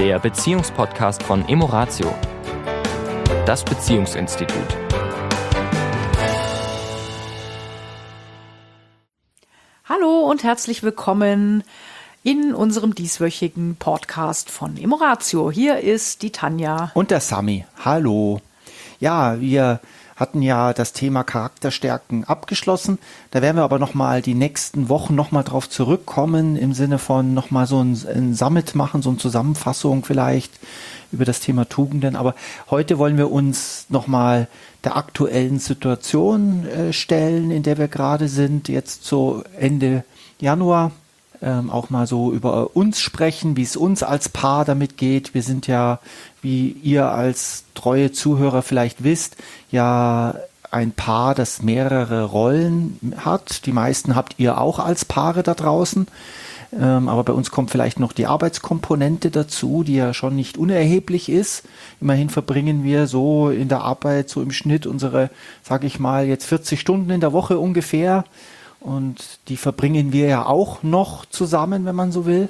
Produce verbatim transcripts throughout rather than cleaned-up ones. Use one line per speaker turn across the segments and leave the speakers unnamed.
der Beziehungspodcast von Emoratio, das Beziehungsinstitut.
Hallo und herzlich willkommen in unserem dieswöchigen Podcast von Emoratio. Hier ist die Tanja.
Und der Sami. Hallo. Ja, wir hatten ja das Thema Charakterstärken abgeschlossen. Da werden wir aber nochmal die nächsten Wochen nochmal drauf zurückkommen, im Sinne von nochmal so ein, ein Summit machen, so eine Zusammenfassung vielleicht über das Thema Tugenden. Aber heute wollen wir uns nochmal der aktuellen Situation äh, stellen, in der wir gerade sind, jetzt so Ende Januar. Ähm, auch mal so über uns sprechen, wie es uns als Paar damit geht. Wir sind ja, wie ihr als treue Zuhörer vielleicht wisst, ja ein Paar, das mehrere Rollen hat. Die meisten habt ihr auch als Paare da draußen. Ähm, aber bei uns kommt vielleicht noch die Arbeitskomponente dazu, die ja schon nicht unerheblich ist. Immerhin verbringen wir so in der Arbeit so im Schnitt unsere, sage ich mal, jetzt vierzig Stunden in der Woche ungefähr. Und die verbringen wir ja auch noch zusammen, wenn man so will.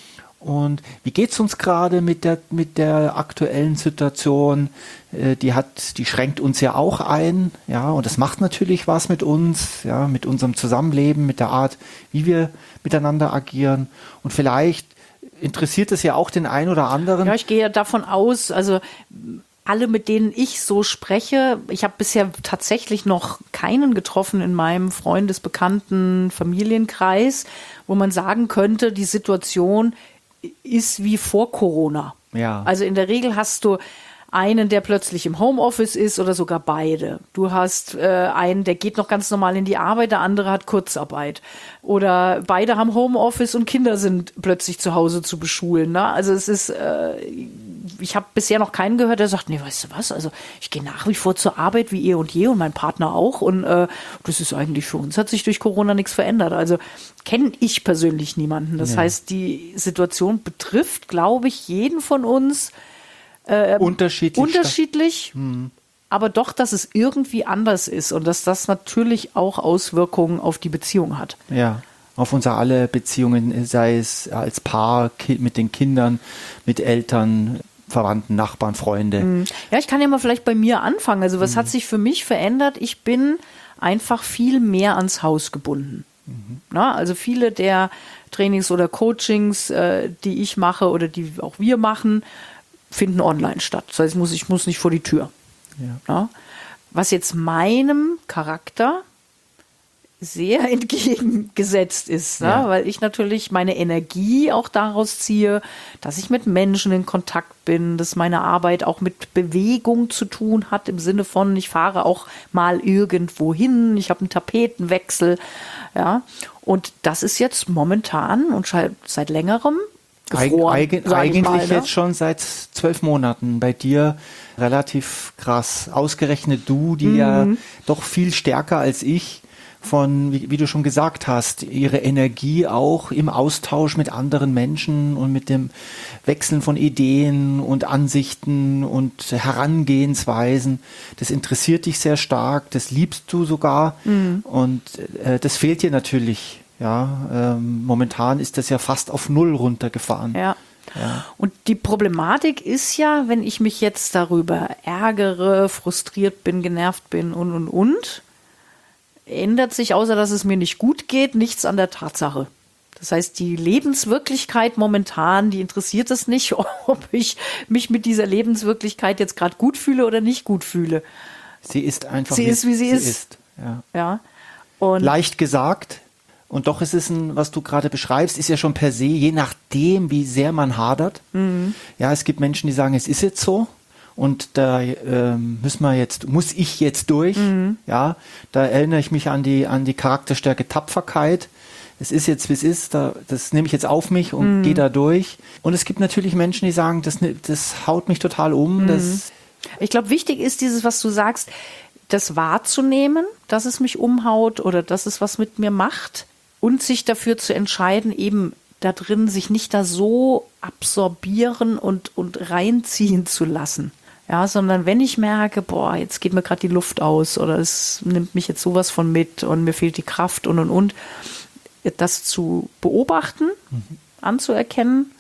Und wie geht's uns gerade mit der, mit der aktuellen Situation? Äh, die hat, die schränkt uns ja auch ein, ja, und das macht natürlich was mit uns, ja, mit unserem Zusammenleben, mit der Art, wie wir miteinander agieren. Und vielleicht interessiert es ja auch den einen oder anderen.
Ja, ich gehe davon aus, also alle, mit denen ich so spreche, ich habe bisher tatsächlich noch keinen getroffen in meinem Freundes-, Bekannten-, Familienkreis, wo man sagen könnte, die Situation ist wie vor Corona.
Ja.
Also in der Regel hast du einen, der plötzlich im Homeoffice ist oder sogar beide. Du hast äh, einen, der geht noch ganz normal in die Arbeit, der andere hat Kurzarbeit. Oder beide haben Homeoffice und Kinder sind plötzlich zu Hause zu beschulen. Ne? Also es ist, äh, ich habe bisher noch keinen gehört, der sagt, nee, weißt du was, also ich gehe nach wie vor zur Arbeit wie eh und je und mein Partner auch. Und äh, das ist eigentlich für uns, hat sich durch Corona nichts verändert. Also kenne ich persönlich niemanden. Das
Ja.
heißt, die Situation betrifft, glaube ich, jeden von uns Äh,
unterschiedlich.
unterschiedlich hm. Aber doch, dass es irgendwie anders ist und dass das natürlich auch Auswirkungen auf die Beziehung hat.
Ja, auf unser alle Beziehungen, sei es als Paar, mit den Kindern, mit Eltern, Verwandten, Nachbarn, Freunde.
Hm. Ja, ich kann ja mal vielleicht bei mir anfangen. Also was hm. hat sich für mich verändert? Ich bin einfach viel mehr ans Haus gebunden. Mhm. Na, also viele der Trainings oder Coachings, äh, die ich mache oder die auch wir machen, finden online statt. Das heißt, ich muss, ich muss nicht vor die Tür.
Ja.
Ja. Was jetzt meinem Charakter sehr entgegengesetzt ist, ne?
Ja.
Weil ich natürlich meine Energie auch daraus ziehe, dass ich mit Menschen in Kontakt bin, dass meine Arbeit auch mit Bewegung zu tun hat, im Sinne von, ich fahre auch mal irgendwo hin, ich habe einen Tapetenwechsel. Ja. Und das ist jetzt momentan und seit längerem gefroren,
Eig
sag
eigentlich
ich mal, ne?
jetzt schon seit zwölf Monaten. Bei dir relativ krass. Ausgerechnet du, die mhm. ja doch viel stärker als ich von, wie, wie du schon gesagt hast, ihre Energie auch im Austausch mit anderen Menschen und mit dem Wechseln von Ideen und Ansichten und Herangehensweisen. Das interessiert dich sehr stark, das liebst du sogar mhm. und äh, das fehlt dir natürlich. Ja, ähm, momentan ist das ja fast auf Null runtergefahren.
Ja.
Ja.
Und die Problematik ist ja, wenn ich mich jetzt darüber ärgere, frustriert bin, genervt bin und, und, und, ändert sich, außer dass es mir nicht gut geht, nichts an der Tatsache. Das heißt, die Lebenswirklichkeit momentan, die interessiert es nicht, ob ich mich mit dieser Lebenswirklichkeit jetzt gerade gut fühle oder nicht gut fühle.
Sie ist einfach,
sie
wie
ist, wie sie, sie ist.
ist. Ja.
Ja. Und
leicht gesagt. Und doch ist es ein, was du gerade beschreibst, ist ja schon per se, je nachdem, wie sehr man hadert. Mhm. Ja, es gibt Menschen, die sagen, es ist jetzt so. Und da ähm, müssen wir jetzt, muss ich jetzt durch. Mhm. Ja, da erinnere ich mich an die, an die Charakterstärke Tapferkeit. Es ist jetzt, wie es ist, da, das nehme ich jetzt auf mich und mhm. gehe da durch. Und es gibt natürlich Menschen, die sagen, das, das haut mich total um. Mhm. Das
ich glaube, wichtig ist dieses, was du sagst, das wahrzunehmen, dass es mich umhaut oder dass es was mit mir macht. Und sich dafür zu entscheiden, eben da drin sich nicht da so absorbieren und, und reinziehen zu lassen. Ja, sondern wenn ich merke, boah, jetzt geht mir gerade die Luft aus oder es nimmt mich jetzt sowas von mit und mir fehlt die Kraft und und und, das zu beobachten, mhm. anzuerkennen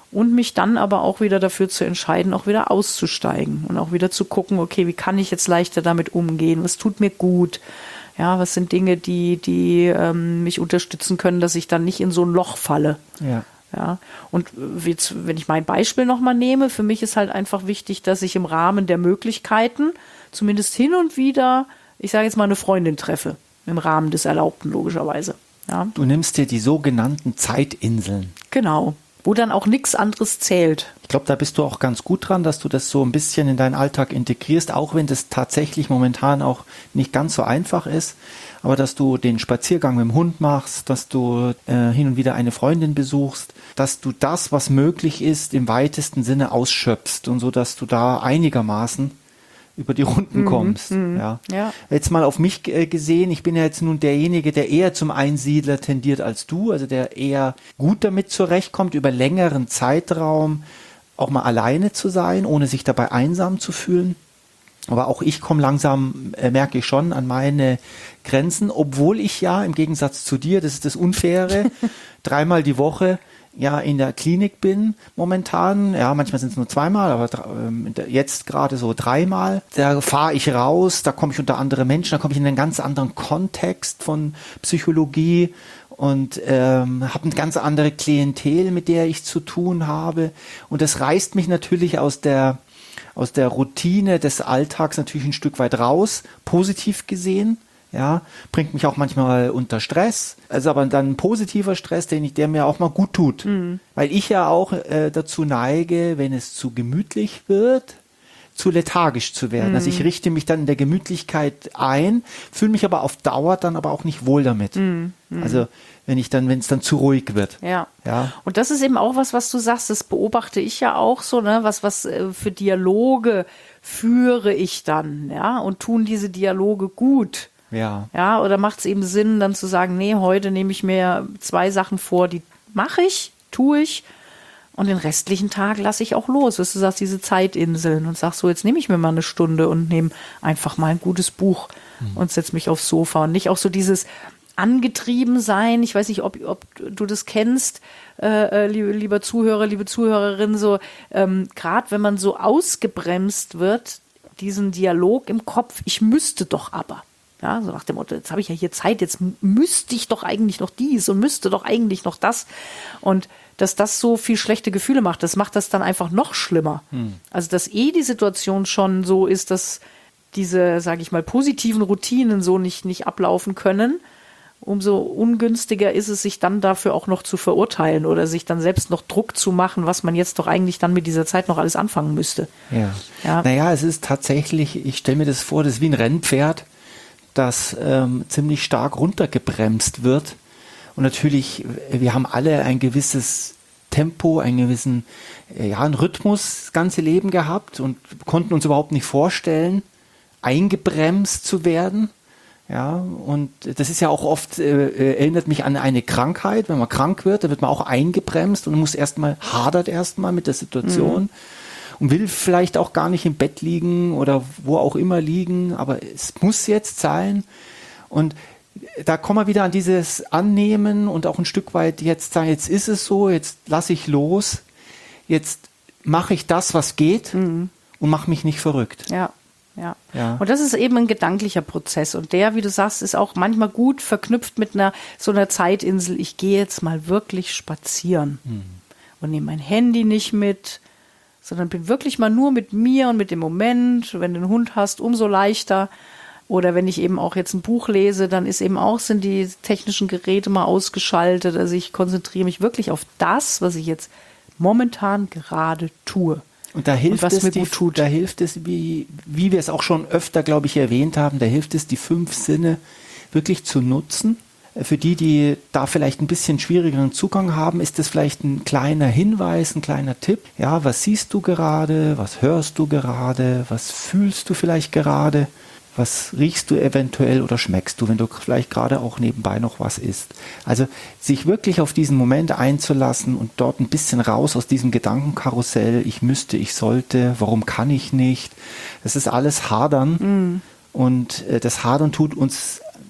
und mich dann aber auch wieder dafür zu entscheiden, auch wieder auszusteigen und auch wieder zu gucken, okay, wie kann ich jetzt leichter damit umgehen, was tut mir gut, ja, was sind Dinge, die, die ähm, mich unterstützen können, dass ich dann nicht in so ein Loch falle.
Ja.
Ja, und jetzt, wenn ich mein Beispiel nochmal nehme, für mich ist halt einfach wichtig, dass ich im Rahmen der Möglichkeiten zumindest hin und wieder, ich sage jetzt mal, eine Freundin treffe, im Rahmen des Erlaubten logischerweise. Ja.
Du nimmst dir die sogenannten Zeitinseln.
Genau, wo dann auch nichts anderes zählt.
Ich glaube, da bist du auch ganz gut dran, dass du das so ein bisschen in deinen Alltag integrierst, auch wenn das tatsächlich momentan auch nicht ganz so einfach ist. Aber dass du den Spaziergang mit dem Hund machst, dass du äh, hin und wieder eine Freundin besuchst, dass du das, was möglich ist, im weitesten Sinne ausschöpfst und so, dass du da einigermaßen über die Runden kommst.
Mhm,
ja.
ja.
Jetzt mal auf mich äh, gesehen, ich bin ja jetzt nun derjenige, der eher zum Einsiedler tendiert als du, also der eher gut damit zurechtkommt, über längeren Zeitraum auch mal alleine zu sein, ohne sich dabei einsam zu fühlen. Aber auch ich komme langsam, äh, merke ich schon, an meine Grenzen, obwohl ich ja im Gegensatz zu dir, das ist das Unfaire, dreimal die Woche ja in der Klinik bin momentan. Ja, manchmal sind es nur zweimal, aber ähm, jetzt gerade so dreimal. Da fahre ich raus, da komme ich unter andere Menschen, da komme ich in einen ganz anderen Kontext von Psychologie und ähm, habe eine ganz andere Klientel, mit der ich zu tun habe. Und das reißt mich natürlich aus der aus der Routine des Alltags natürlich ein Stück weit raus, positiv gesehen, ja, bringt mich auch manchmal unter Stress, also aber dann ein positiver Stress, den ich, der mir auch mal gut tut, mhm. weil ich ja auch äh, dazu neige, wenn es zu gemütlich wird, zu lethargisch zu werden. Mhm. Also ich richte mich dann in der Gemütlichkeit ein, fühle mich aber auf Dauer dann aber auch nicht wohl damit. Mhm. Also wenn ich dann, wenn es dann zu ruhig wird.
Ja.
ja.
Und das ist eben auch was, was du sagst, das beobachte ich ja auch so, ne, was, was äh, für Dialoge führe ich dann, ja, und tun diese Dialoge gut.
Ja.
Ja, oder macht es eben Sinn, dann zu sagen, nee, heute nehme ich mir zwei Sachen vor, die mache ich, tue ich, und den restlichen Tag lasse ich auch los. Du sagst, diese Zeitinseln, und sagst so, jetzt nehme ich mir mal eine Stunde und nehme einfach mal ein gutes Buch hm. und setze mich aufs Sofa und nicht auch so dieses angetrieben sein. Ich weiß nicht, ob, ob du das kennst, äh, liebe, lieber Zuhörer, liebe Zuhörerin, so ähm, gerade wenn man so ausgebremst wird, diesen Dialog im Kopf, ich müsste doch aber. Ja, so nach dem Motto, jetzt habe ich ja hier Zeit, jetzt müsste ich doch eigentlich noch dies und müsste doch eigentlich noch das. Und dass das so viel schlechte Gefühle macht, das macht das dann einfach noch schlimmer. Hm. Also dass eh die Situation schon so ist, dass diese, sage ich mal, positiven Routinen so nicht, nicht ablaufen können, umso ungünstiger ist es, sich dann dafür auch noch zu verurteilen oder sich dann selbst noch Druck zu machen, was man jetzt doch eigentlich dann mit dieser Zeit noch alles anfangen müsste.
Ja. Ja. Naja, es ist tatsächlich, ich stelle mir das vor, das ist wie ein Rennpferd, das ähm, ziemlich stark runtergebremst wird. Und natürlich, wir haben alle ein gewisses Tempo, einen gewissen, ja, einen Rhythmus das ganze Leben gehabt und konnten uns überhaupt nicht vorstellen, eingebremst zu werden. Ja, und das ist ja auch oft, äh, erinnert mich an eine Krankheit. Wenn man krank wird, dann wird man auch eingebremst und muss erstmal, hadert erstmal mit der Situation mhm. und will vielleicht auch gar nicht im Bett liegen oder wo auch immer liegen, aber es muss jetzt sein. Und da kommen wir wieder an dieses Annehmen und auch ein Stück weit jetzt sagen, jetzt ist es so, jetzt lasse ich los, jetzt mache ich das, was geht mhm. und mache mich nicht verrückt.
Ja. Ja. ja, und das ist eben ein gedanklicher Prozess und der, wie du sagst, ist auch manchmal gut verknüpft mit einer so einer Zeitinsel. Ich gehe jetzt mal wirklich spazieren mhm. und nehme mein Handy nicht mit, sondern bin wirklich mal nur mit mir und mit dem Moment. Wenn du einen Hund hast, umso leichter. Oder wenn ich eben auch jetzt ein Buch lese, dann ist eben auch, sind die technischen Geräte mal ausgeschaltet. Also ich konzentriere mich wirklich auf das, was ich jetzt momentan gerade tue.
Und da hilft und es, die, da hilft es, wie, wie wir es auch schon öfter, glaube ich, erwähnt haben, da hilft es, die fünf Sinne wirklich zu nutzen. Für die, die da vielleicht ein bisschen schwierigeren Zugang haben, ist das vielleicht ein kleiner Hinweis, ein kleiner Tipp. Ja, was siehst du gerade? Was hörst du gerade? Was fühlst du vielleicht gerade? Was riechst du eventuell oder schmeckst du, wenn du vielleicht gerade auch nebenbei noch was isst? Also sich wirklich auf diesen Moment einzulassen und dort ein bisschen raus aus diesem Gedankenkarussell, ich müsste, ich sollte, warum kann ich nicht? Das ist alles Hadern mm. und äh, das Hadern tut uns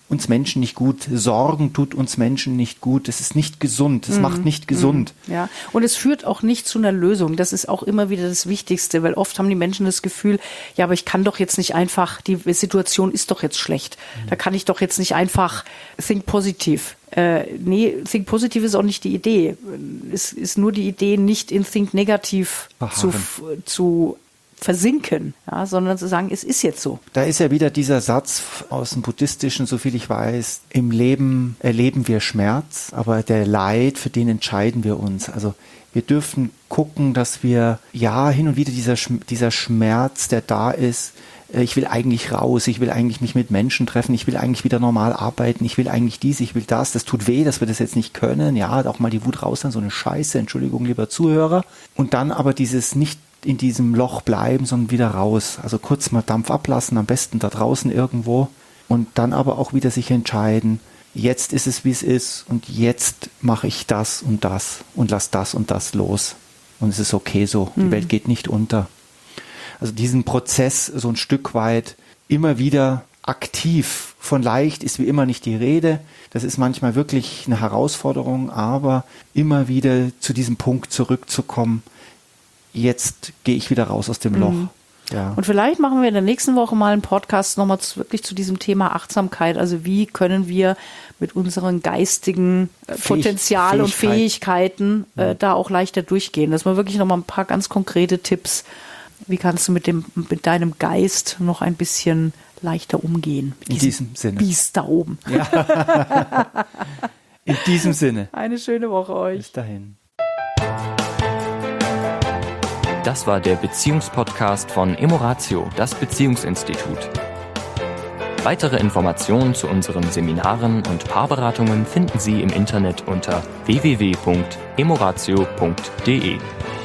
uns Menschen nicht gut. Sorgen tut uns Menschen nicht gut. Es ist nicht gesund. Es mhm. macht nicht gesund.
Ja, und es führt auch nicht zu einer Lösung. Das ist auch immer wieder das Wichtigste, weil oft haben die Menschen das Gefühl, ja, aber ich kann doch jetzt nicht einfach, die Situation ist doch jetzt schlecht. Mhm. Da kann ich doch jetzt nicht einfach think positiv. Äh, nee, think positiv ist auch nicht die Idee. Es ist nur die Idee, nicht in think negativ zu, zu versinken, ja, sondern zu sagen, es ist jetzt so.
Da ist ja wieder dieser Satz aus dem Buddhistischen, so viel ich weiß, im Leben erleben wir Schmerz, aber der Leid, für den entscheiden wir uns. Also wir dürfen gucken, dass wir, ja, hin und wieder dieser, dieser Schmerz, der da ist, ich will eigentlich raus, ich will eigentlich mich mit Menschen treffen, ich will eigentlich wieder normal arbeiten, ich will eigentlich dies, ich will das, das tut weh, dass wir das jetzt nicht können, ja, auch mal die Wut raus sein, so eine Scheiße, Entschuldigung, lieber Zuhörer. Und dann aber dieses nicht in diesem Loch bleiben, sondern wieder raus. Also kurz mal Dampf ablassen, am besten da draußen irgendwo und dann aber auch wieder sich entscheiden, jetzt ist es, wie es ist und jetzt mache ich das und das und lass das und das los. Und es ist okay so, die mhm. Welt geht nicht unter. Also diesen Prozess so ein Stück weit immer wieder aktiv, von leicht ist wie immer nicht die Rede. Das ist manchmal wirklich eine Herausforderung, aber immer wieder zu diesem Punkt zurückzukommen, jetzt gehe ich wieder raus aus dem Loch. Mhm. Ja.
Und vielleicht machen wir in der nächsten Woche mal einen Podcast nochmal zu, wirklich zu diesem Thema Achtsamkeit. Also wie können wir mit unseren geistigen Fähig- Potenzial und Fähigkeiten äh, da auch leichter durchgehen. Dass wir wirklich nochmal ein paar ganz konkrete Tipps, wie kannst du mit dem mit deinem Geist noch ein bisschen leichter umgehen. Mit
in diesem Sinne.
Biest da oben.
Ja. In diesem Sinne.
Eine schöne Woche euch.
Bis dahin.
Das war der Beziehungspodcast von Emoratio, das Beziehungsinstitut. Weitere Informationen zu unseren Seminaren und Paarberatungen finden Sie im Internet unter w w w punkt emoratio punkt d e.